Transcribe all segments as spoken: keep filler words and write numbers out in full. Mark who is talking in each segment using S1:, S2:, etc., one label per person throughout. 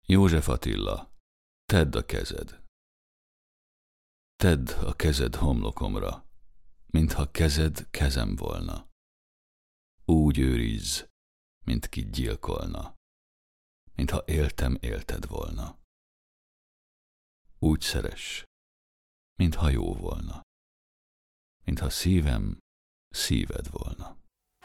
S1: József Attila, tedd a kezed. Tedd a kezed homlokomra, mintha kezed kezem volna. Úgy őrizz, mint ki gyilkolna, mintha éltem élted volna. Úgy szeress, mintha jó volna, mintha szívem szíved volna.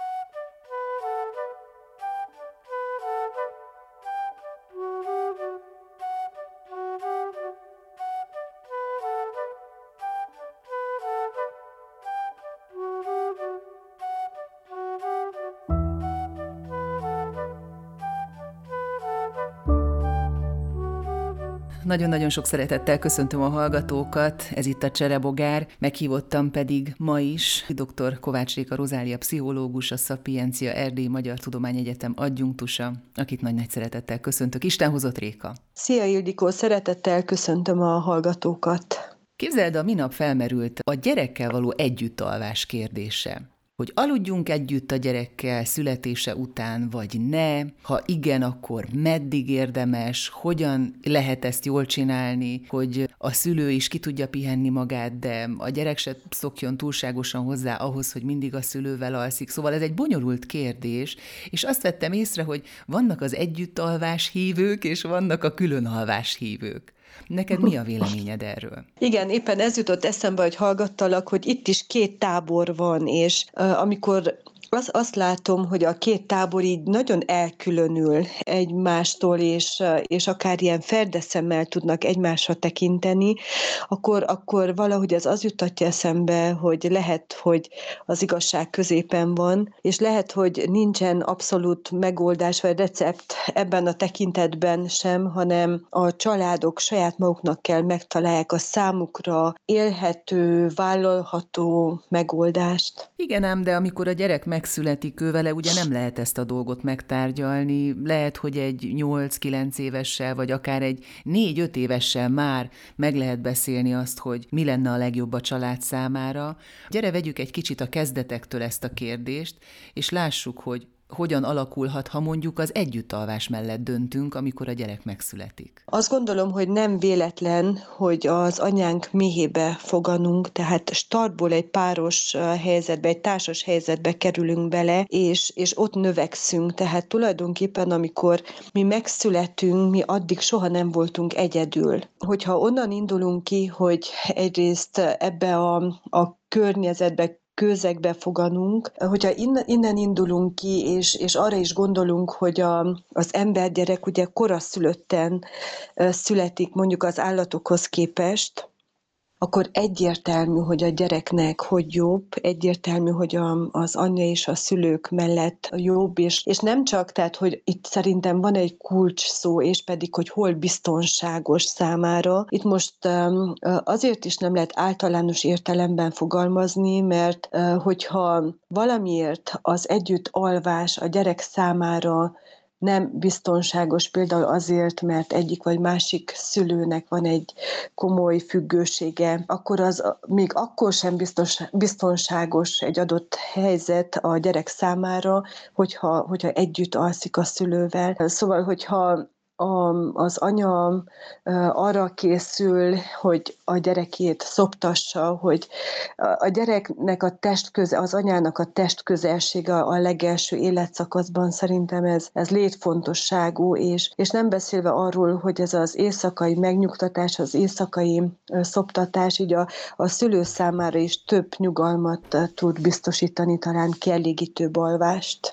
S2: Nagyon-nagyon sok szeretettel köszöntöm a hallgatókat, ez itt a Cserebogár, meghívottam pedig ma is dr. Kovács Réka Rozália pszichológus, a Szapiencia Erdélyi Magyar Tudományegyetem adjunktusa, akit nagy-nagy szeretettel köszöntök. Isten hozott, Réka!
S3: Szia, Ildikó! Szeretettel köszöntöm a hallgatókat!
S2: Képzeld, a minap felmerült a gyerekkel való együttalvás kérdése. Hogy aludjunk együtt a gyerekkel születése után, vagy ne, ha igen, akkor meddig érdemes, hogyan lehet ezt jól csinálni, hogy a szülő is ki tudja pihenni magát, de a gyerek se szokjon túlságosan hozzá ahhoz, hogy mindig a szülővel alszik. Szóval ez egy bonyolult kérdés, és azt vettem észre, hogy vannak az együttalvás hívők, és vannak a különalvás hívők. Neked mi a véleményed erről?
S3: Igen, éppen ez jutott eszembe, hogy hallgattalak, hogy itt is két tábor van, és uh, amikor az, azt látom, hogy a két tábor így nagyon elkülönül egymástól, és, és akár ilyen ferdeszemmel tudnak egymásra tekinteni, akkor, akkor valahogy ez az jutatja eszembe, hogy lehet, hogy az igazság középen van, és lehet, hogy nincsen abszolút megoldás vagy recept ebben a tekintetben sem, hanem a családok saját maguknak kell megtalálják a számukra élhető, vállalható megoldást.
S2: Igen ám, de amikor a gyerek megszületik, ő vele ugye nem lehet ezt a dolgot megtárgyalni. Lehet, hogy egy nyolc-kilenc évessel, vagy akár egy négy-öt évessel már meg lehet beszélni azt, hogy mi lenne a legjobb a család számára. Gyere, vegyük egy kicsit a kezdetektől ezt a kérdést, és lássuk, hogy hogyan alakulhat, ha mondjuk az együttalvás mellett döntünk, amikor a gyerek megszületik.
S3: Azt gondolom, hogy nem véletlen, hogy az anyánk méhébe foganunk, tehát startból egy páros helyzetbe, egy társas helyzetbe kerülünk bele, és, és ott növekszünk. Tehát tulajdonképpen, amikor mi megszületünk, mi addig soha nem voltunk egyedül. Hogyha onnan indulunk ki, hogy egyrészt ebbe a, a környezetbe, közegbe foganunk, hogyha innen, innen indulunk ki, és, és arra is gondolunk, hogy a, az embergyerek ugye koraszülötten születik mondjuk az állatokhoz képest, akkor egyértelmű, hogy a gyereknek hogy jobb, egyértelmű, hogy a, az anyja és a szülők mellett jobb, és, és nem csak, tehát, hogy itt szerintem van egy kulcs szó, és pedig, hogy hol biztonságos számára. Itt most um, azért is nem lehet általános értelemben fogalmazni, mert uh, hogyha valamiért az együttalvás a gyerek számára nem biztonságos, például azért, mert egyik vagy másik szülőnek van egy komoly függősége, akkor az még akkor sem biztos, biztonságos egy adott helyzet a gyerek számára, hogyha, hogyha együtt alszik a szülővel. Szóval, hogyha A, az anya arra készül, hogy a gyerekét szoptassa, hogy a gyereknek a testköze, az anyának a testközelség a, a legelső életszakaszban szerintem ez, ez létfontosságú, és, és nem beszélve arról, hogy ez az éjszakai megnyugtatás, az éjszakai szoptatás így a, a szülő számára is több nyugalmat tud biztosítani, talán kielégítőbb alvást.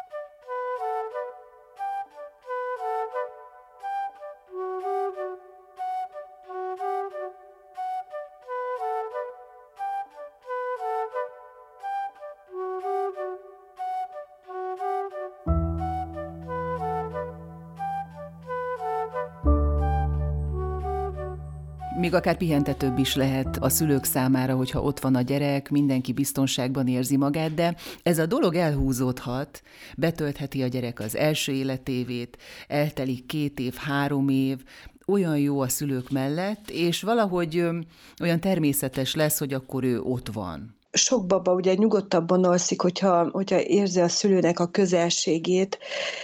S2: Még akár pihentetőbb is lehet a szülők számára, hogyha ott van a gyerek, mindenki biztonságban érzi magát, de ez a dolog elhúzódhat, betöltheti a gyerek az első életévét, eltelik két év, három év, olyan jó a szülők mellett, és valahogy olyan természetes lesz, hogy akkor ő ott van.
S3: sok baba ugye nyugodtabban alszik, hogyha, hogyha érzi a szülőnek a közelségét,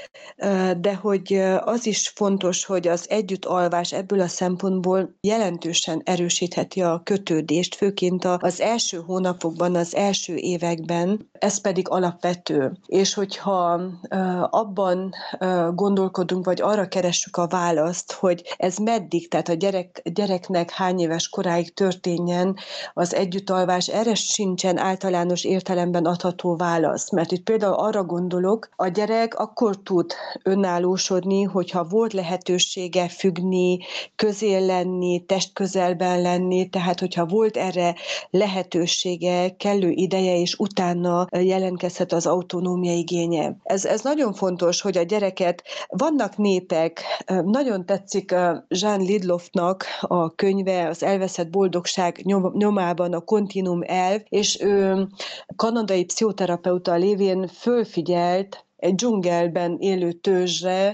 S3: de hogy az is fontos, hogy az együttalvás ebből a szempontból jelentősen erősítheti a kötődést, főként az első hónapokban, az első években, ez pedig alapvető. És hogyha abban gondolkodunk, vagy arra keressük a választ, hogy ez meddig, tehát a gyerek, gyereknek hány éves koráig történjen az együttalvás, erre sincsen általános értelemben adható válasz. Mert itt például arra gondolok, a gyerek akkor tud önállósodni, hogyha volt lehetősége függni, közél lenni, testközelben lenni, tehát hogyha volt erre lehetősége, kellő ideje, és utána jelentkezhet az autonómia igénye. Ez, ez nagyon fontos, hogy a gyereket, vannak népek, nagyon tetszik Jean Lidloffnak a könyve, az Elveszett boldogság nyomában a kontinuum elv, és ő kanadai pszichoterapeuta lévén fölfigyelt egy dzsungelben élő törzsre,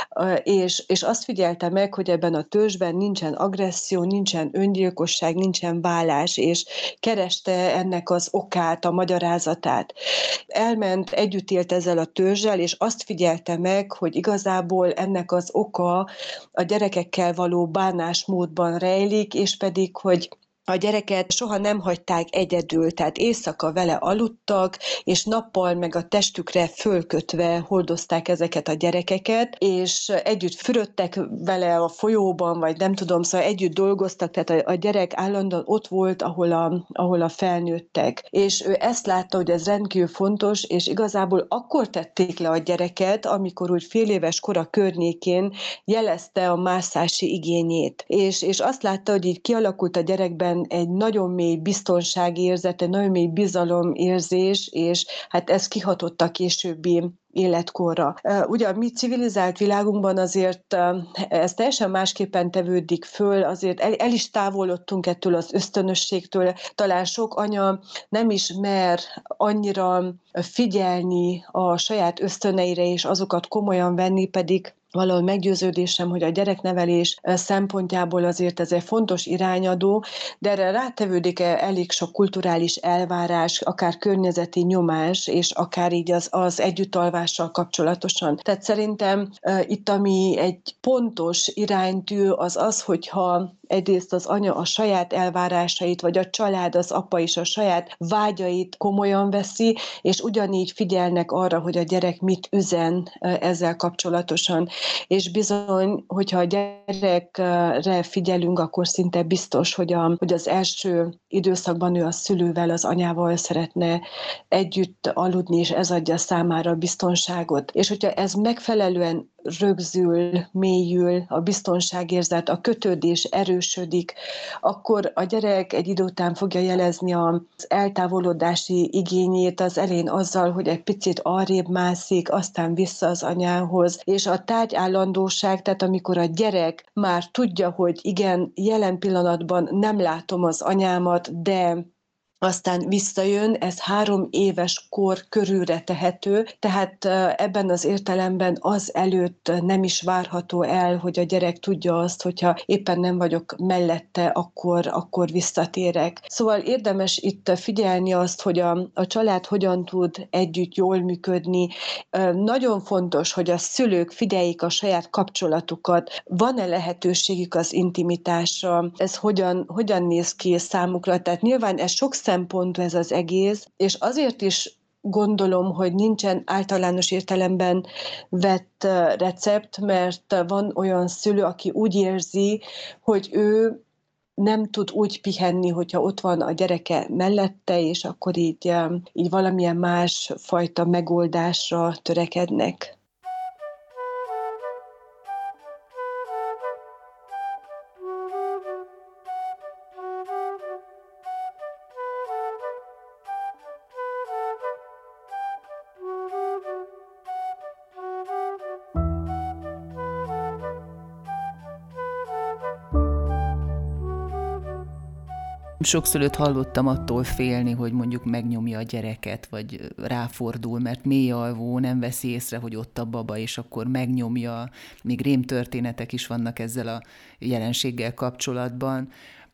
S3: és, és azt figyelte meg, hogy ebben a törzsben nincsen agresszió, nincsen öngyilkosság, nincsen válás, és kereste ennek az okát, a magyarázatát. Elment, együtt élt ezzel a törzssel, és azt figyelte meg, hogy igazából ennek az oka a gyerekekkel való bánásmódban rejlik, és pedig, hogy a gyereket soha nem hagyták egyedül, tehát éjszaka vele aludtak, és nappal meg a testükre fölkötve hordozták ezeket a gyerekeket, és együtt fürödtek vele a folyóban, vagy nem tudom, szóval együtt dolgoztak, tehát a, a gyerek állandóan ott volt, ahol a, ahol a felnőttek. És ő ezt látta, hogy ez rendkívül fontos, és igazából akkor tették le a gyereket, amikor úgy fél éves kora környékén jelezte a mászási igényét. És, és azt látta, hogy így kialakult a gyerekben egy nagyon mély biztonságérzet, egy nagyon mély bizalomérzés, és hát ez kihatott a későbbi életkorra. Ugye a mi civilizált világunkban azért ez teljesen másképpen tevődik föl, azért el, el is távolodtunk ettől az ösztönösségtől. Talán sok anya nem is mer annyira figyelni a saját ösztöneire, és azokat komolyan venni, pedig valahol meggyőződésem, hogy a gyereknevelés szempontjából azért ez egy fontos irányadó, de erre rátevődik elég sok kulturális elvárás, akár környezeti nyomás, és akár így az, az együttalvással kapcsolatosan. Tehát szerintem itt, ami egy pontos iránytű, az az, hogyha egyrészt az anya a saját elvárásait, vagy a család, az apa is a saját vágyait komolyan veszi, és ugyanígy figyelnek arra, hogy a gyerek mit üzen ezzel kapcsolatosan. És bizony, hogyha a gyerekre figyelünk, akkor szinte biztos, hogy, a, hogy az első időszakban ő a szülővel, az anyával szeretne együtt aludni, és ez adja számára a biztonságot. És hogyha ez megfelelően rögzül, mélyül, a biztonságérzet, a kötődés erősödik, akkor a gyerek egy idő után fogja jelezni az eltávolodási igényét az elején azzal, hogy egy picit arrébb mászik, aztán vissza az anyához, és a tárgyállandóság, tehát amikor a gyerek már tudja, hogy igen, jelen pillanatban nem látom az anyámat, de aztán visszajön, ez három éves kor körülre tehető, tehát ebben az értelemben az előtt nem is várható el, hogy a gyerek tudja azt, hogyha éppen nem vagyok mellette, akkor, akkor visszatérek. Szóval érdemes itt figyelni azt, hogy a, a család hogyan tud együtt jól működni. Nagyon fontos, hogy a szülők figyeljék a saját kapcsolatukat, van-e lehetőségük az intimitásra, ez hogyan, hogyan néz ki számukra, tehát nyilván ez sok szempontú ez az egész, és azért is gondolom, hogy nincsen általános értelemben vett recept, mert van olyan szülő, aki úgy érzi, hogy ő nem tud úgy pihenni, hogyha ott van a gyereke mellette, és akkor így, így valamilyen más fajta megoldásra törekednek.
S2: Sok szülőt hallottam attól félni, hogy mondjuk megnyomja a gyereket, vagy ráfordul, mert mélyalvó, nem veszi észre, hogy ott a baba, és akkor megnyomja. Még rémtörténetek is vannak ezzel a jelenséggel kapcsolatban.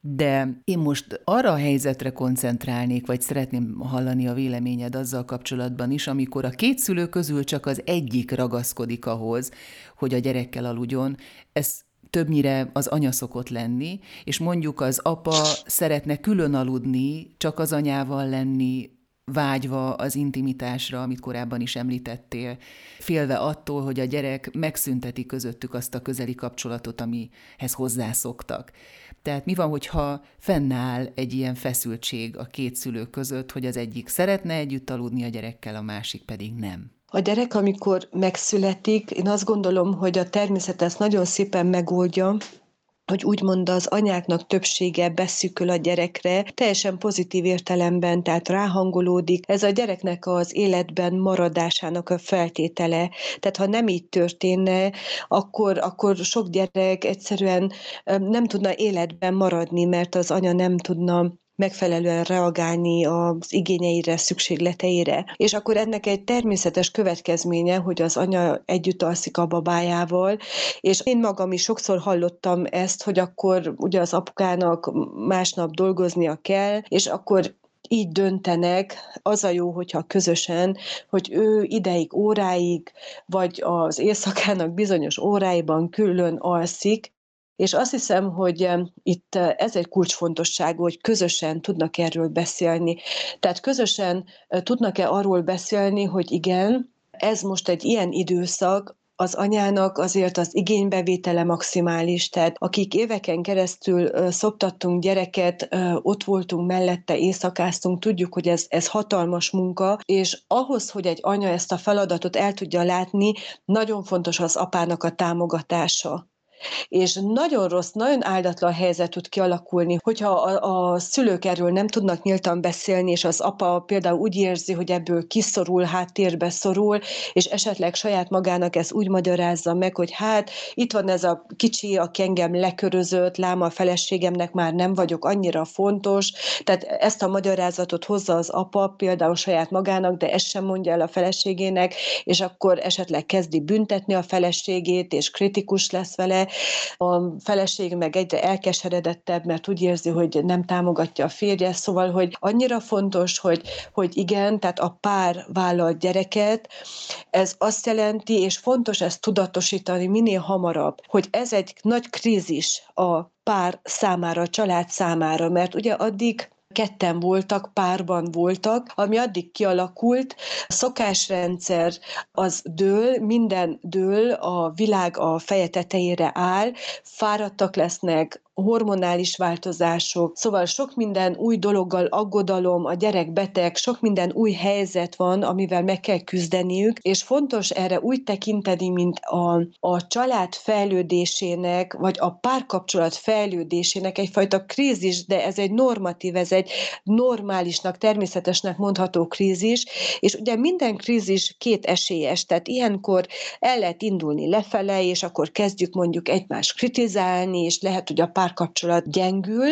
S2: De én most arra a helyzetre koncentrálnék, vagy szeretném hallani a véleményed azzal kapcsolatban is, amikor a két szülő közül csak az egyik ragaszkodik ahhoz, hogy a gyerekkel aludjon. Ez többnyire az anya szokott lenni, és mondjuk az apa szeretne külön aludni, csak az anyával lenni, vágyva az intimitásra, amit korábban is említettél, félve attól, hogy a gyerek megszünteti közöttük azt a közeli kapcsolatot, amihez hozzászoktak. Tehát mi van, hogyha fennáll egy ilyen feszültség a két szülő között, hogy az egyik szeretne együtt aludni a gyerekkel, a másik pedig nem?
S3: A gyerek, amikor megszületik, én azt gondolom, hogy a természet ezt nagyon szépen megoldja, hogy úgymond az anyáknak többsége beszűkül a gyerekre, teljesen pozitív értelemben, tehát ráhangolódik. Ez a gyereknek az életben maradásának a feltétele. Tehát ha nem így történne, akkor, akkor sok gyerek egyszerűen nem tudna életben maradni, mert az anya nem tudna megfelelően reagálni az igényeire, szükségleteire. És akkor ennek egy természetes következménye, hogy az anya együtt alszik a babájával, és én magam is sokszor hallottam ezt, hogy akkor ugye az apukának másnap dolgoznia kell, és akkor így döntenek, az a jó, hogyha közösen, hogy ő ideig, óráig, vagy az éjszakának bizonyos óráiban külön alszik, és azt hiszem, hogy itt ez egy kulcsfontosságú, hogy közösen tudnak erről beszélni. Tehát közösen tudnak-e arról beszélni, hogy igen, ez most egy ilyen időszak, az anyának azért az igénybevétele maximális, tehát akik éveken keresztül szoptattunk gyereket, ott voltunk mellette, éjszakáztunk, tudjuk, hogy ez, ez hatalmas munka, és ahhoz, hogy egy anya ezt a feladatot el tudja látni, nagyon fontos az apának a támogatása. És nagyon rossz, nagyon áldatlan helyzet tud kialakulni, hogyha a, a szülők erről nem tudnak nyíltan beszélni, és az apa például úgy érzi, hogy ebből kiszorul, háttérbe szorul, és esetleg saját magának ezt úgy magyarázza meg, hogy hát itt van ez a kicsi, aki engem lekörözött, lám a feleségemnek már nem vagyok annyira fontos, tehát ezt a magyarázatot hozza az apa például saját magának, de ezt sem mondja el a feleségének, és akkor esetleg kezdi büntetni a feleségét, és kritikus lesz vele. A feleség meg egyre elkeseredettebb, mert úgy érzi, hogy nem támogatja a férje, szóval, hogy annyira fontos, hogy, hogy igen, tehát a pár vállal gyereket, ez azt jelenti, és fontos ezt tudatosítani minél hamarabb, hogy ez egy nagy krízis a pár számára, a család számára, mert ugye addig ketten voltak, párban voltak, ami addig kialakult, a szokásrendszer az dől, minden dől, a világ a feje tetejére áll, fáradtak lesznek, hormonális változások, szóval sok minden új dologgal, aggodalom, a gyerek beteg, sok minden új helyzet van, amivel meg kell küzdeniük, és fontos erre úgy tekinteni, mint a, a család fejlődésének, vagy a párkapcsolat fejlődésének egyfajta krízis, de ez egy normatív, ez egy normálisnak, természetesnek mondható krízis, és ugye minden krízis két esélyes, tehát ilyenkor el lehet indulni lefele, és akkor kezdjük mondjuk egymást kritizálni, és lehet, hogy a párkapcsolat gyengül,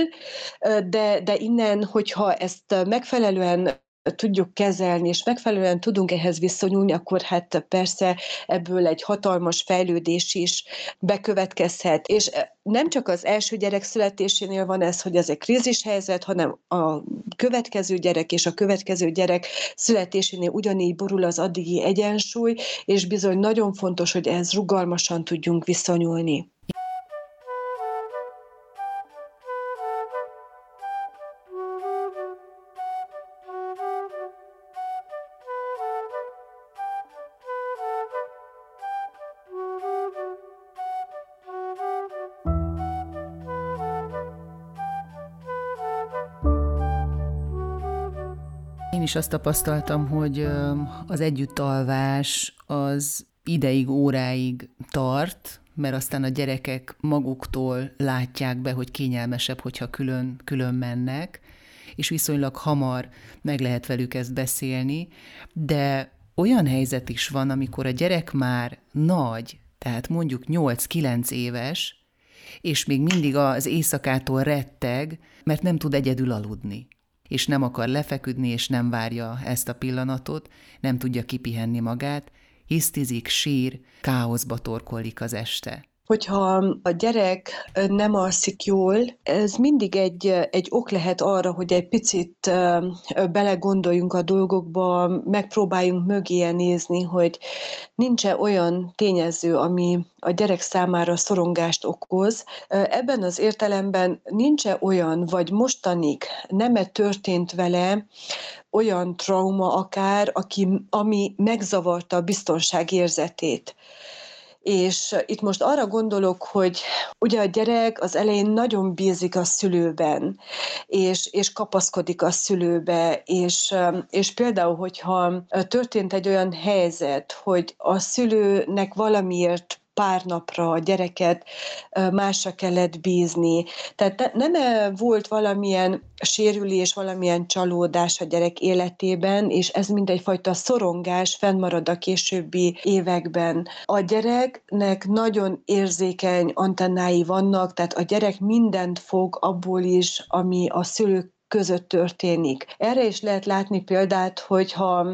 S3: de, de innen, hogyha ezt megfelelően tudjuk kezelni, és megfelelően tudunk ehhez viszonyulni, akkor hát persze ebből egy hatalmas fejlődés is bekövetkezhet. És nem csak az első gyerek születésénél van ez, hogy ez egy krízishelyzet, hanem a következő gyerek és a következő gyerek születésénél ugyanígy borul az addigi egyensúly, és bizony nagyon fontos, hogy ehhez rugalmasan tudjunk viszonyulni.
S2: Én is azt tapasztaltam, hogy az együttalvás az ideig, óráig tart, mert aztán a gyerekek maguktól látják be, hogy kényelmesebb, hogyha külön, külön mennek, és viszonylag hamar meg lehet velük ezt beszélni, de olyan helyzet is van, amikor a gyerek már nagy, tehát mondjuk nyolc-kilenc éves, és még mindig az éjszakától retteg, mert nem tud egyedül aludni, és nem akar lefeküdni, és nem várja ezt a pillanatot, nem tudja kipihenni magát, hisztizik, sír, káoszba torkollik az este.
S3: hogyha a gyerek nem alszik jól, ez mindig egy, egy ok lehet arra, hogy egy picit belegondoljunk a dolgokba, megpróbáljunk mögé nézni, hogy nincs-e olyan tényező, ami a gyerek számára szorongást okoz. Ebben az értelemben nincs-e olyan, vagy mostanig nem-e történt vele olyan trauma akár, aki, ami megzavarta a biztonságérzetét. És itt most arra gondolok, hogy ugye a gyerek az elején nagyon bízik a szülőben, és, és kapaszkodik a szülőbe, és, és például, hogyha történt egy olyan helyzet, hogy a szülőnek valamiért pár napra a gyereket másra kellett bízni. Tehát nem volt valamilyen sérülés, valamilyen csalódás a gyerek életében, és ez mindegyfajta szorongás fennmarad a későbbi években. A gyereknek nagyon érzékeny antennái vannak, tehát a gyerek mindent fog abból is, ami a szülők között történik. Erre is lehet látni példát, hogyha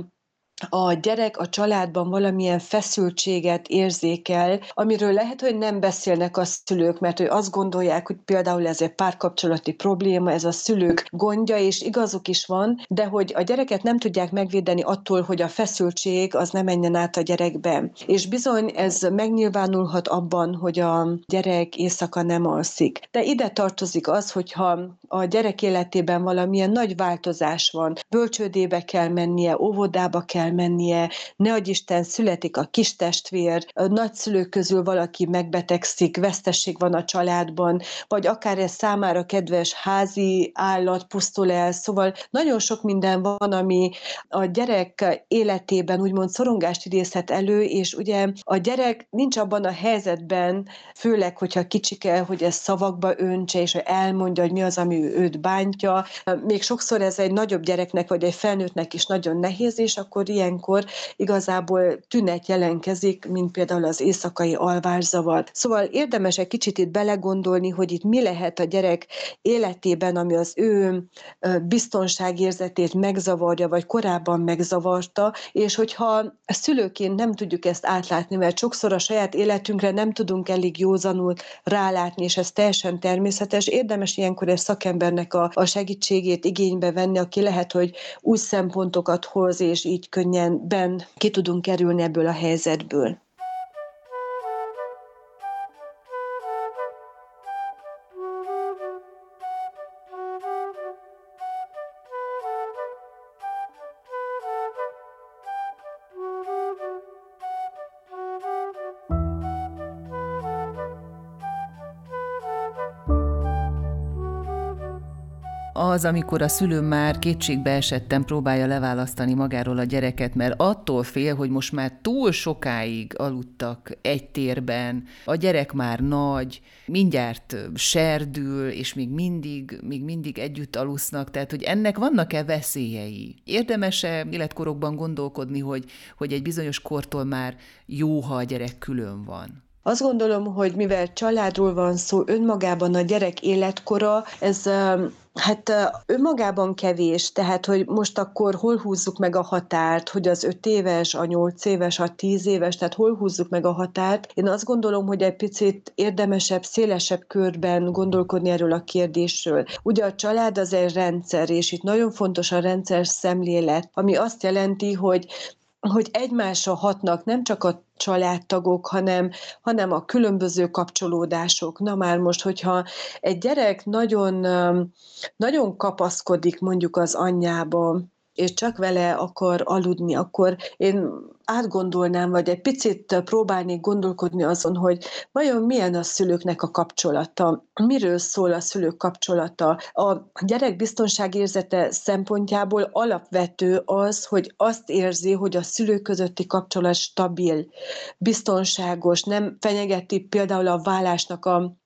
S3: a gyerek a családban valamilyen feszültséget érzékel, amiről lehet, hogy nem beszélnek a szülők, mert hogy azt gondolják, hogy például ez egy párkapcsolati probléma, ez a szülők gondja, és igazuk is van, de hogy a gyereket nem tudják megvédeni attól, hogy a feszültség az nem menjen át a gyerekbe. És bizony ez megnyilvánulhat abban, hogy a gyerek éjszaka nem alszik. De ide tartozik az, hogyha a gyerek életében valamilyen nagy változás van, bölcsődébe kell mennie, óvodába kell mennie, ne adj Isten, születik a kistestvér, a nagyszülők közül valaki megbetegszik, vesztesség van a családban, vagy akár ez számára kedves házi állat pusztul el, szóval nagyon sok minden van, ami a gyerek életében úgymond szorongást idézhet elő, és ugye a gyerek nincs abban a helyzetben, főleg, hogyha kicsike, hogy ez szavakba öntse, és elmondja, hogy mi az, ami őt bántja. Még sokszor ez egy nagyobb gyereknek, vagy egy felnőttnek is nagyon nehéz, és akkor ilyenkor igazából tünet jelentkezik, mint például az éjszakai alvászavar. Szóval érdemes egy kicsit itt belegondolni, hogy itt mi lehet a gyerek életében, ami az ő biztonságérzetét megzavarja, vagy korábban megzavarta, és hogyha szülőként nem tudjuk ezt átlátni, mert sokszor a saját életünkre nem tudunk elég józanul rálátni, és ez teljesen természetes, érdemes ilyenkor egy szakembernek a, a segítségét igénybe venni, aki lehet, hogy új szempontokat hoz, és így könnyen ki tudunk kerülni ebből a helyzetből.
S2: Az, amikor a szülő már kétségbe esetten próbálja leválasztani magáról a gyereket, mert attól fél, hogy most már túl sokáig aludtak egy térben, a gyerek már nagy, mindjárt serdül, és még mindig, még mindig együtt alusznak, tehát hogy ennek vannak-e veszélyei? Érdemes-e életkorokban gondolkodni, hogy, hogy egy bizonyos kortól már jó, ha a gyerek külön van?
S3: Azt gondolom, hogy mivel családról van szó, önmagában a gyerek életkora, ez hát önmagában kevés, tehát hogy most akkor hol húzzuk meg a határt, hogy az öt éves, a nyolc éves, a tíz éves, tehát hol húzzuk meg a határt. Én azt gondolom, hogy egy picit érdemesebb, szélesebb körben gondolkodni erről a kérdésről. Ugye a család az egy rendszer, és itt nagyon fontos a rendszer szemlélet, ami azt jelenti, hogy hogy egymásra hatnak nem csak a családtagok, hanem, hanem a különböző kapcsolódások. Na már most, hogyha egy gyerek nagyon, nagyon kapaszkodik mondjuk az anyjába, és csak vele akar aludni, akkor én átgondolnám, vagy egy picit próbálnék gondolkodni azon, hogy vajon milyen a szülőknek a kapcsolata, miről szól a szülők kapcsolata. A gyerek biztonságérzete szempontjából alapvető az, hogy azt érzi, hogy a szülők közötti kapcsolat stabil, biztonságos, nem fenyegeti például a válásnak a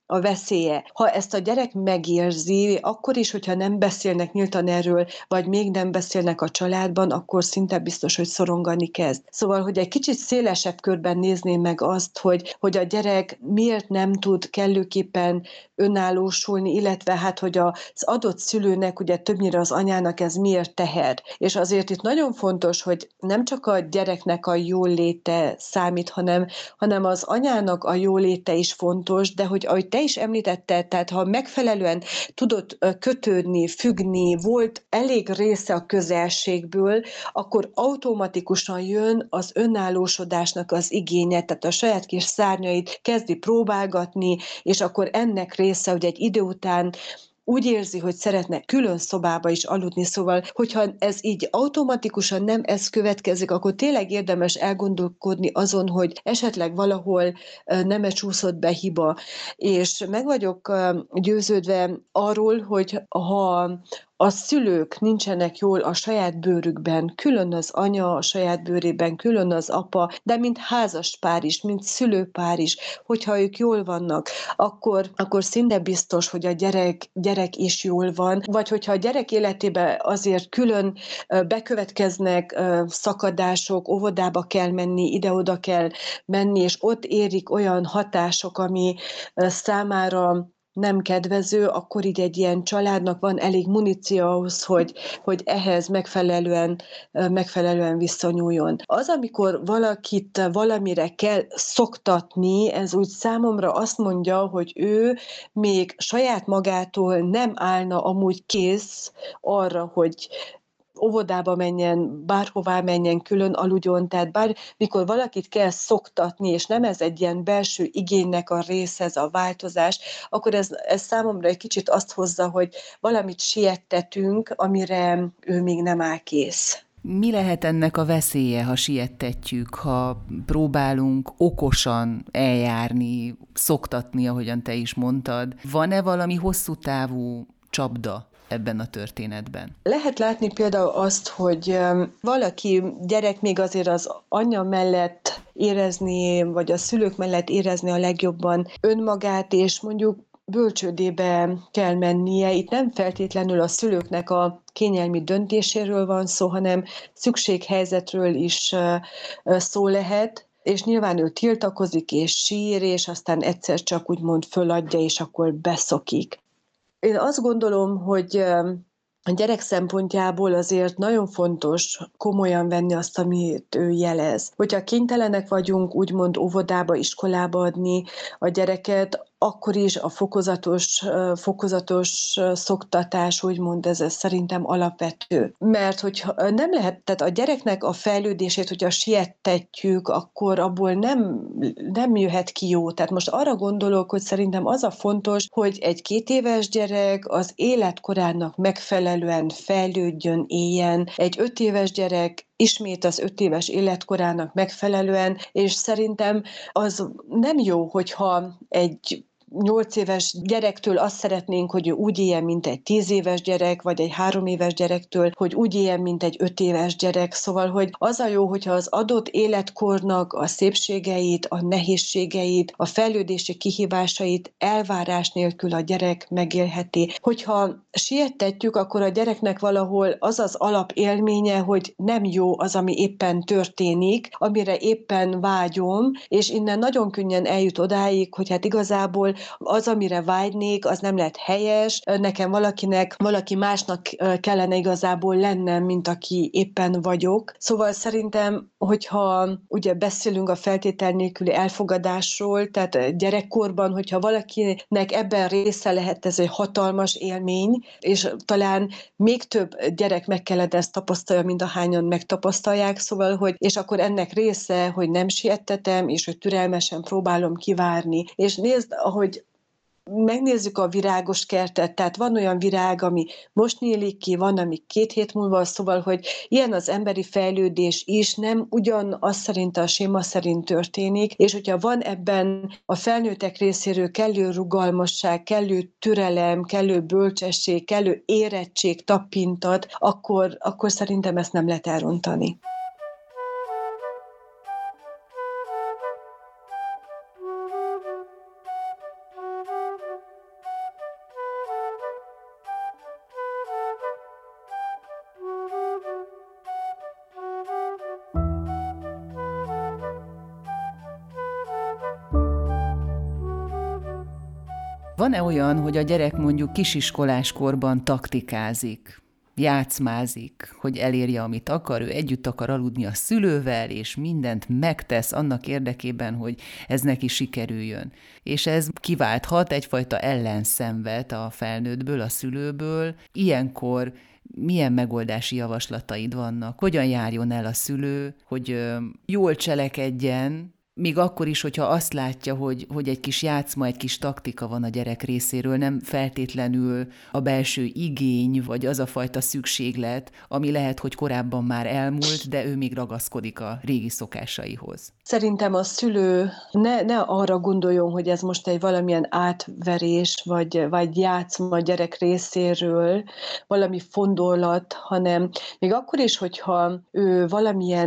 S3: a veszélye. Ha ezt a gyerek megérzi, akkor is, hogyha nem beszélnek nyíltan erről, vagy még nem beszélnek a családban, akkor szinte biztos, hogy szorongani kezd. Szóval, hogy egy kicsit szélesebb körben nézném meg azt, hogy, hogy a gyerek miért nem tud kellőképpen önállósulni, illetve hát, hogy az adott szülőnek, ugye többnyire az anyának ez miért teher. És azért itt nagyon fontos, hogy nem csak a gyereknek a jóléte számít, hanem, hanem az anyának a jóléte is fontos, de hogy ahogy te is említetted, tehát ha megfelelően tudott kötődni, függni, volt elég része a közelségből, akkor automatikusan jön az önállósodásnak az igénye, tehát a saját kis szárnyait kezdi próbálgatni, és akkor ennek része, hogy egy idő után úgy érzi, hogy szeretne külön szobába is aludni, szóval, hogyha ez így automatikusan nem ez következik, akkor tényleg érdemes elgondolkodni azon, hogy esetleg valahol nem csúszott be hiba. És meg vagyok győződve arról, hogy ha a szülők nincsenek jól a saját bőrükben, külön az anya a saját bőrében, külön az apa, de mint házas pár is, mint szülőpár is, hogyha ők jól vannak, akkor, akkor szinte biztos, hogy a gyerek, gyerek is jól van, vagy hogyha a gyerek életében azért külön bekövetkeznek szakadások, óvodába kell menni, ide-oda kell menni, és ott érik olyan hatások, ami számára nem kedvező, akkor így egy ilyen családnak van elég muníció ahhoz, hogy, hogy ehhez megfelelően, megfelelően viszonyuljon. Az, amikor valakit valamire kell szoktatni, ez úgy számomra azt mondja, hogy ő még saját magától nem állna amúgy kész arra, hogy óvodába menjen, bárhová menjen, külön aludjon, tehát bár mikor valakit kell szoktatni, és nem ez egy ilyen belső igénynek a része, ez a változás, akkor ez, ez számomra egy kicsit azt hozza, hogy valamit siettetünk, amire ő még nem áll kész.
S2: Mi lehet ennek a veszélye, ha siettetjük, ha próbálunk okosan eljárni, szoktatni, ahogyan te is mondtad? Van-e valami hosszú távú csapda ebben a történetben?
S3: Lehet látni például azt, hogy valaki gyerek még azért az anya mellett érezni, vagy a szülők mellett érezni a legjobban önmagát, és mondjuk bölcsődébe kell mennie. Itt nem feltétlenül a szülőknek a kényelmi döntéséről van szó, hanem szükséghelyzetről is szó lehet, és nyilván ő tiltakozik és sír, és aztán egyszer csak úgymond föladja, és akkor beszokik. Én azt gondolom, hogy a gyerek szempontjából azért nagyon fontos komolyan venni azt, amit ő jelez. Hogyha kénytelenek vagyunk úgymond óvodába, iskolába adni a gyereket, akkor is a fokozatos, fokozatos szoktatás, úgymond ez, ez szerintem alapvető. Mert hogyha nem lehet, tehát a gyereknek a fejlődését, hogyha siettetjük, akkor abból nem, nem jöhet ki jó. Tehát most arra gondolok, hogy szerintem az a fontos, hogy egy két éves gyerek az életkorának megfelelően fejlődjön, éljen. Egy öt éves gyerek ismét az öt éves életkorának megfelelően, és szerintem az nem jó, hogyha egy nyolc éves gyerektől azt szeretnénk, hogy ő úgy éljen, mint egy tíz éves gyerek, vagy egy három éves gyerektől, hogy úgy éljen, mint egy öt éves gyerek. Szóval, hogy az a jó, hogyha az adott életkornak a szépségeit, a nehézségeit, a fejlődési kihívásait elvárás nélkül a gyerek megélheti. Hogyha siettetjük, akkor a gyereknek valahol az az alapélménye, hogy nem jó az, ami éppen történik, amire éppen vágyom, és innen nagyon könnyen eljut odáig, hogy hát igazából az, amire vágynék, az nem lett helyes, nekem valakinek, valaki másnak kellene igazából lennem, mint aki éppen vagyok. Szóval szerintem, hogyha ugye beszélünk a feltétel nélküli elfogadásról, tehát gyerekkorban, hogyha valakinek ebben része lehet, ez egy hatalmas élmény, és talán még több gyerek meg kellett ezt tapasztalja, mint ahányan megtapasztalják, szóval, hogy és akkor ennek része, hogy nem siettetem, és hogy türelmesen próbálom kivárni. És nézd, ahogy megnézzük a virágos kertet, tehát van olyan virág, ami most nyílik ki, van, ami két hét múlva, szóval, hogy ilyen az emberi fejlődés is, nem ugyanaz szerint a séma szerint történik, és hogyha van ebben a felnőttek részéről kellő rugalmasság, kellő türelem, kellő bölcsesség, kellő érettség, tapintat, akkor, akkor szerintem ezt nem lehet elrontani.
S2: Van-e olyan, hogy a gyerek mondjuk kisiskolás korban taktikázik, játszmázik, hogy elérje, amit akar, ő együtt akar aludni a szülővel, és mindent megtesz annak érdekében, hogy ez neki sikerüljön. És ez kiválthat egyfajta ellenszenvet a felnőttből, a szülőből. Ilyenkor milyen megoldási javaslataid vannak? Hogyan járjon el a szülő, hogy jól cselekedjen, még akkor is, hogyha azt látja, hogy, hogy egy kis játszma, egy kis taktika van a gyerek részéről, nem feltétlenül a belső igény, vagy az a fajta szükséglet, ami lehet, hogy korábban már elmúlt, de ő még ragaszkodik a régi szokásaihoz.
S3: Szerintem a szülő ne, ne arra gondoljon, hogy ez most egy valamilyen átverés, vagy, vagy játszma a gyerek részéről, valami fondorlat, hanem még akkor is, hogyha ő valamilyen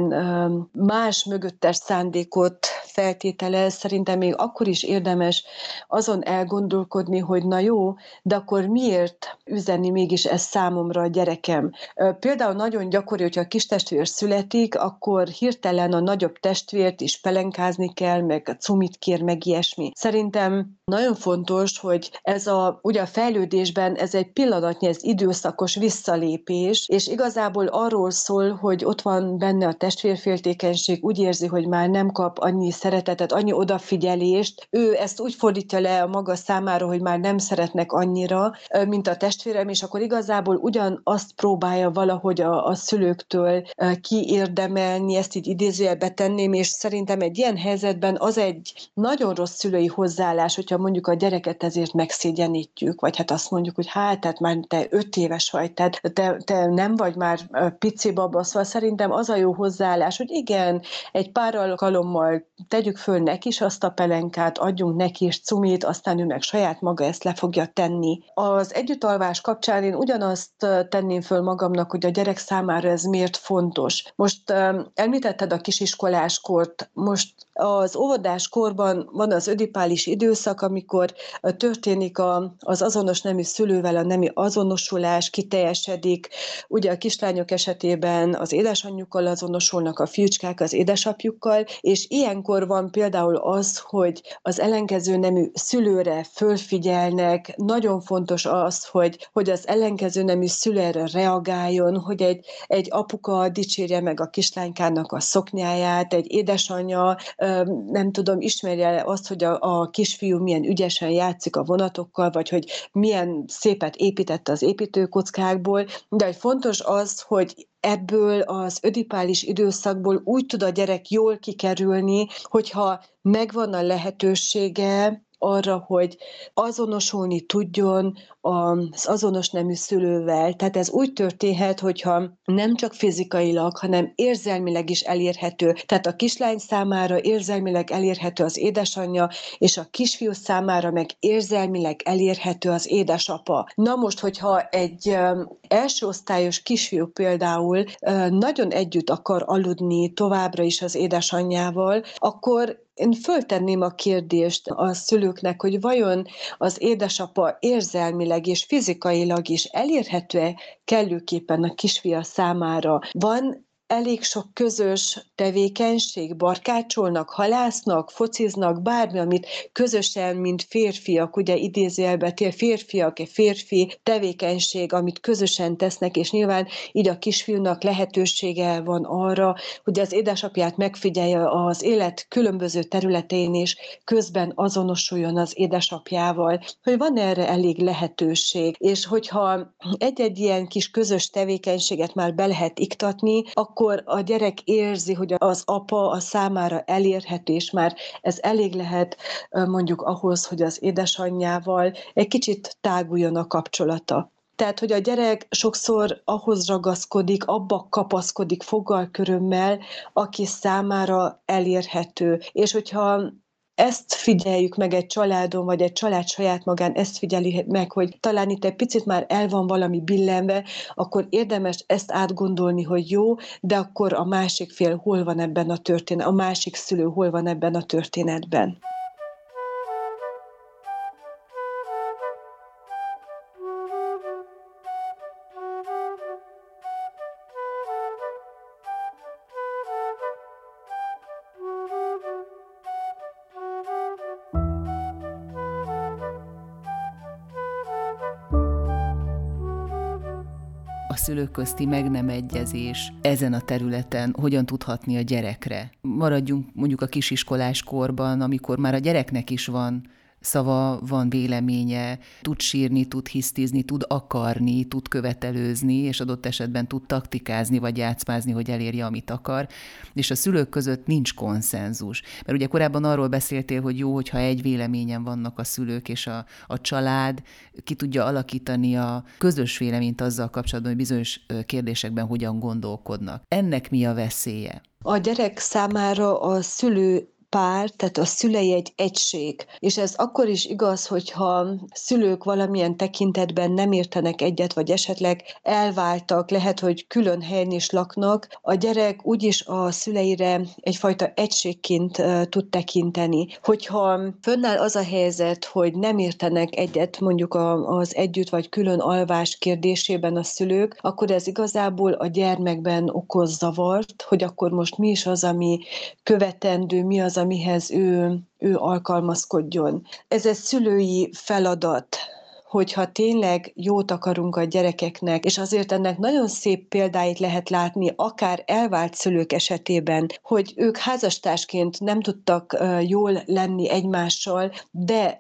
S3: más mögöttes szándékot feltételez, szerintem még akkor is érdemes azon elgondolkodni, hogy na jó, de akkor miért üzenni mégis ezt számomra a gyerekem? Például nagyon gyakori, hogyha a kis testvér születik, akkor hirtelen a nagyobb testvért is pelenkázni kell, meg a cumit kér, meg ilyesmi. Szerintem nagyon fontos, hogy ez a, ugye a fejlődésben ez egy pillanatnyi, ez időszakos visszalépés, és igazából arról szól, hogy ott van benne a testvérféltékenység, úgy érzi, hogy már nem kap annyi szeretetet, annyi odafigyelést. Ő ezt úgy fordítja le a maga számára, hogy már nem szeretnek annyira, mint a testvérem, és akkor igazából ugyanazt próbálja valahogy a, a szülőktől kiérdemelni, ezt így idézőjelbe tenném, és szerintem egy ilyen helyzetben az egy nagyon rossz szülői hozzáállás, hogyha mondjuk a gyereket ezért megszégyenítjük, vagy hát azt mondjuk, hogy hát, tehát már te öt éves vagy, tehát te, te nem vagy már pici baba, szóval szerintem az a jó hozzáállás, hogy igen, egy pár alkalommal tegyük föl neki is azt a pelenkát, adjunk neki is cumit, aztán ő meg saját maga ezt le fogja tenni. Az együttalvás kapcsán én ugyanazt tenném föl magamnak, hogy a gyerek számára ez miért fontos. Most um, említetted a kisiskoláskort, most az óvodás korban van az ödipális időszak, amikor történik a, az azonos nemű szülővel a nemi azonosulás, kiteljesedik. Ugye a kislányok esetében az édesanyjukkal azonosulnak, a fiúcskák az édesapjukkal, és ilyenkor van például az, hogy az ellenkező nemű szülőre fölfigyelnek. Nagyon fontos az, hogy, hogy az ellenkező nemű szülő erre reagáljon, hogy egy, egy apuka dicsérje meg a kislánykának a szoknyáját, egy édesanyja, nem tudom, ismerje azt, hogy a, a kisfiú milyen ügyesen játszik a vonatokkal, vagy hogy milyen szépet építette az építőkockákból, de egy fontos az, hogy ebből az ödipális időszakból úgy tud a gyerek jól kikerülni, hogyha megvan a lehetősége arra, hogy azonosulni tudjon az azonos nemű szülővel. Tehát ez úgy történhet, hogyha nem csak fizikailag, hanem érzelmileg is elérhető. Tehát a kislány számára érzelmileg elérhető az édesanyja, és a kisfiú számára meg érzelmileg elérhető az édesapa. Na most, hogyha egy első osztályos kisfiú például nagyon együtt akar aludni továbbra is az édesanyjával, akkor én föltenném a kérdést a szülőknek, hogy vajon az édesapa érzelmileg és fizikailag is elérhető-e kellőképpen a kisfia számára? Van elég sok közös tevékenység, barkácsolnak, halásznak, fociznak, bármi, amit közösen, mint férfiak, ugye idézőjelben férfiak, egy férfi tevékenység, amit közösen tesznek, és nyilván így a kisfiúnak lehetősége van arra, hogy az édesapját megfigyelje az élet különböző területén, és közben azonosuljon az édesapjával, hogy van erre elég lehetőség, és hogyha egy-egy ilyen kis közös tevékenységet már be lehet iktatni, akkor a gyerek érzi, hogy az apa a számára elérhető, és már ez elég lehet mondjuk ahhoz, hogy az édesanyjával egy kicsit táguljon a kapcsolata. Tehát, hogy a gyerek sokszor ahhoz ragaszkodik, abba kapaszkodik foggal-körömmel, aki számára elérhető. És hogyha ezt figyeljük meg egy családon, vagy egy család saját magán ezt figyeli meg, hogy talán itt egy picit már el van valami billenve, akkor érdemes ezt átgondolni, hogy jó, de akkor a másik fél hol van ebben a történetben, a másik szülő hol van ebben a történetben.
S2: a szülők közti meg nem egyezés ezen a területen hogyan tudhatni a gyerekre. Maradjunk mondjuk a kisiskolás korban, amikor már a gyereknek is van szava, van véleménye, tud sírni, tud hisztizni, tud akarni, tud követelőzni, és adott esetben tud taktikázni, vagy játszmázni, hogy elérje, amit akar, és a szülők között nincs konszenzus. Mert ugye korábban arról beszéltél, hogy jó, hogyha egy véleményen vannak a szülők, és a, a család ki tudja alakítani a közös véleményt azzal kapcsolatban, hogy bizonyos kérdésekben hogyan gondolkodnak. Ennek mi a veszélye?
S3: A gyerek számára a szülő pár, tehát a szülei egy egység. És ez akkor is igaz, hogyha szülők valamilyen tekintetben nem értenek egyet, vagy esetleg elváltak, lehet, hogy külön helyen is laknak, a gyerek úgyis a szüleire egyfajta egységként uh, tud tekinteni. Hogyha fönnáll az a helyzet, hogy nem értenek egyet mondjuk a, az együtt vagy külön alvás kérdésében a szülők, akkor ez igazából a gyermekben okoz zavart, hogy akkor most mi is az, ami követendő, mi az, amihez ő, ő alkalmazkodjon. Ez egy szülői feladat, hogyha tényleg jót akarunk a gyerekeknek, és azért ennek nagyon szép példáit lehet látni, akár elvált szülők esetében, hogy ők házastársként nem tudtak jól lenni egymással, de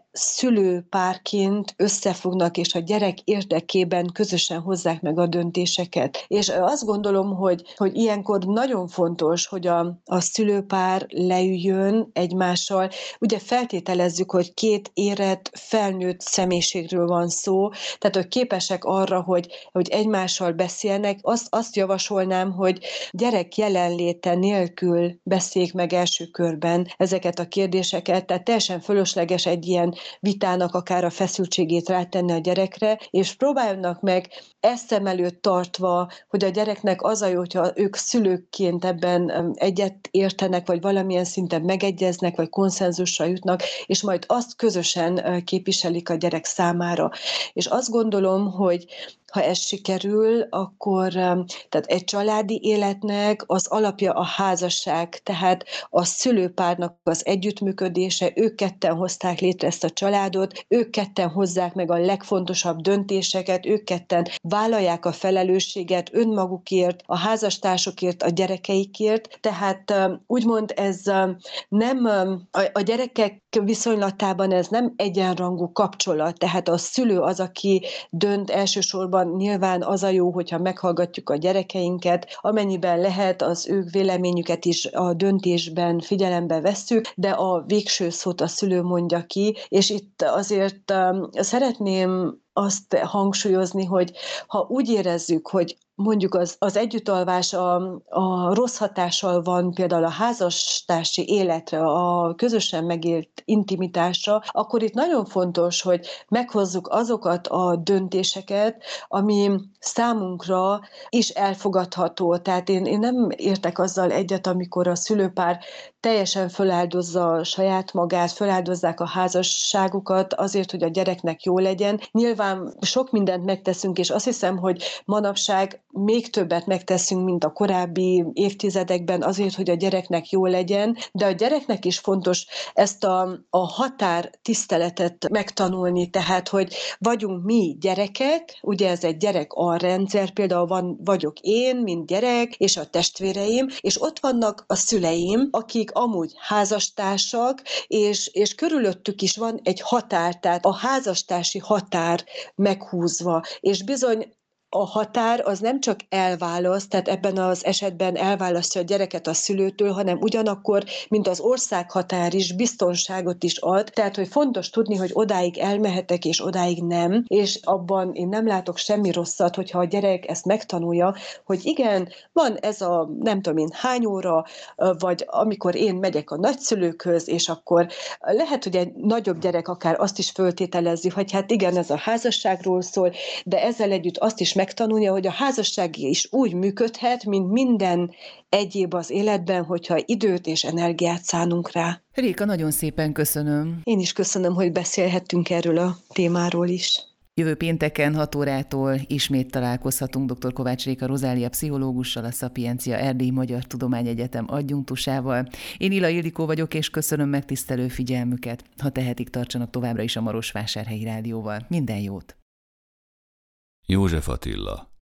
S3: szülőpárként összefognak, és a gyerek érdekében közösen hozzák meg a döntéseket. És azt gondolom, hogy, hogy ilyenkor nagyon fontos, hogy a, a szülőpár leüljön egymással. Ugye feltételezzük, hogy két érett, felnőtt személyiségről van szó, tehát hogy képesek arra, hogy, hogy egymással beszélnek. Azt, azt javasolnám, hogy gyerek jelenléte nélkül beszéljék meg első körben ezeket a kérdéseket, tehát teljesen fölösleges egy ilyen vitának akár a feszültségét rátenni a gyerekre, és próbáljanak meg ezt szem előtt tartva, hogy a gyereknek az a jó, hogyha ők szülőkként ebben egyet értenek, vagy valamilyen szinten megegyeznek, vagy konszenzusra jutnak, és majd azt közösen képviselik a gyerek számára. És azt gondolom, hogy ha ez sikerül, akkor tehát egy családi életnek az alapja a házasság, tehát a szülőpárnak az együttműködése, ők ketten hozták létre ezt a családot, ők ketten hozzák meg a legfontosabb döntéseket, ők ketten vállalják a felelősséget önmagukért, a házastársokért, a gyerekeikért, tehát úgymond ez nem, a gyerekek viszonylatában ez nem egyenrangú kapcsolat, tehát a szülő az, aki dönt elsősorban. Nyilván az a jó, hogyha meghallgatjuk a gyerekeinket, amennyiben lehet, az ők véleményüket is a döntésben figyelembe vesszük, de a végső szót a szülő mondja ki, és itt azért um, szeretném azt hangsúlyozni, hogy ha úgy érezzük, hogy mondjuk az, az együttalvás a, a rossz hatással van például a házastársi életre, a közösen megélt intimitásra, akkor itt nagyon fontos, hogy meghozzuk azokat a döntéseket, ami számunkra is elfogadható. Tehát én, én nem értek azzal egyet, amikor a szülőpár teljesen föláldozza a saját magát, föláldozzák a házasságukat azért, hogy a gyereknek jó legyen. Nyilván sok mindent megteszünk, és azt hiszem, hogy manapság még többet megteszünk, mint a korábbi évtizedekben azért, hogy a gyereknek jó legyen, de a gyereknek is fontos ezt a, a határ tiszteletet megtanulni, tehát, hogy vagyunk mi gyerekek, ugye ez egy gyerek alrendszer, például van, vagyok én, mint gyerek, és a testvéreim, és ott vannak a szüleim, akik amúgy házastársak, és, és körülöttük is van egy határ, tehát a házastársi határ meghúzva, és bizony a határ az nem csak elválaszt, tehát ebben az esetben elválasztja a gyereket a szülőtől, hanem ugyanakkor, mint az országhatár is, biztonságot is ad. Tehát, hogy fontos tudni, hogy odáig elmehetek, és odáig nem, és abban én nem látok semmi rosszat, hogyha a gyerek ezt megtanulja, hogy igen, van ez a nem tudom én hány óra, vagy amikor én megyek a nagyszülőkhöz, és akkor lehet, hogy egy nagyobb gyerek akár azt is föltételezi, hogy hát igen, ez a házasságról szól, de ezzel együtt azt is megtanulja, hogy a házasság is úgy működhet, mint minden egyéb az életben, hogyha időt és energiát szánunk rá.
S2: Réka, nagyon szépen köszönöm.
S3: Én is köszönöm, hogy beszélhettünk erről a témáról is.
S2: Jövő pénteken hat órától ismét találkozhatunk dr. Kovács Réka Rozália pszichológussal, a Szapiencia Erdélyi Magyar Tudományegyetem adjunktusával. Én Ila Ildikó vagyok, és köszönöm megtisztelő figyelmüket. Ha tehetik, tartsanak továbbra is a Marosvásárhelyi Rádióval. Minden jót!
S1: József Attila.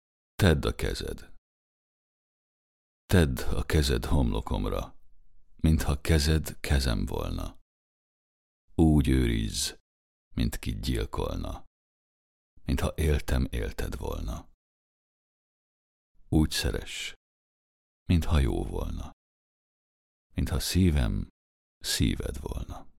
S1: Tedd a kezed. Tedd a kezed homlokomra, mintha kezed kezem volna. Úgy őrizz, mint ki gyilkolna, mintha éltem élted volna. Úgy szeress, mintha jó volna, mintha szívem szíved volna.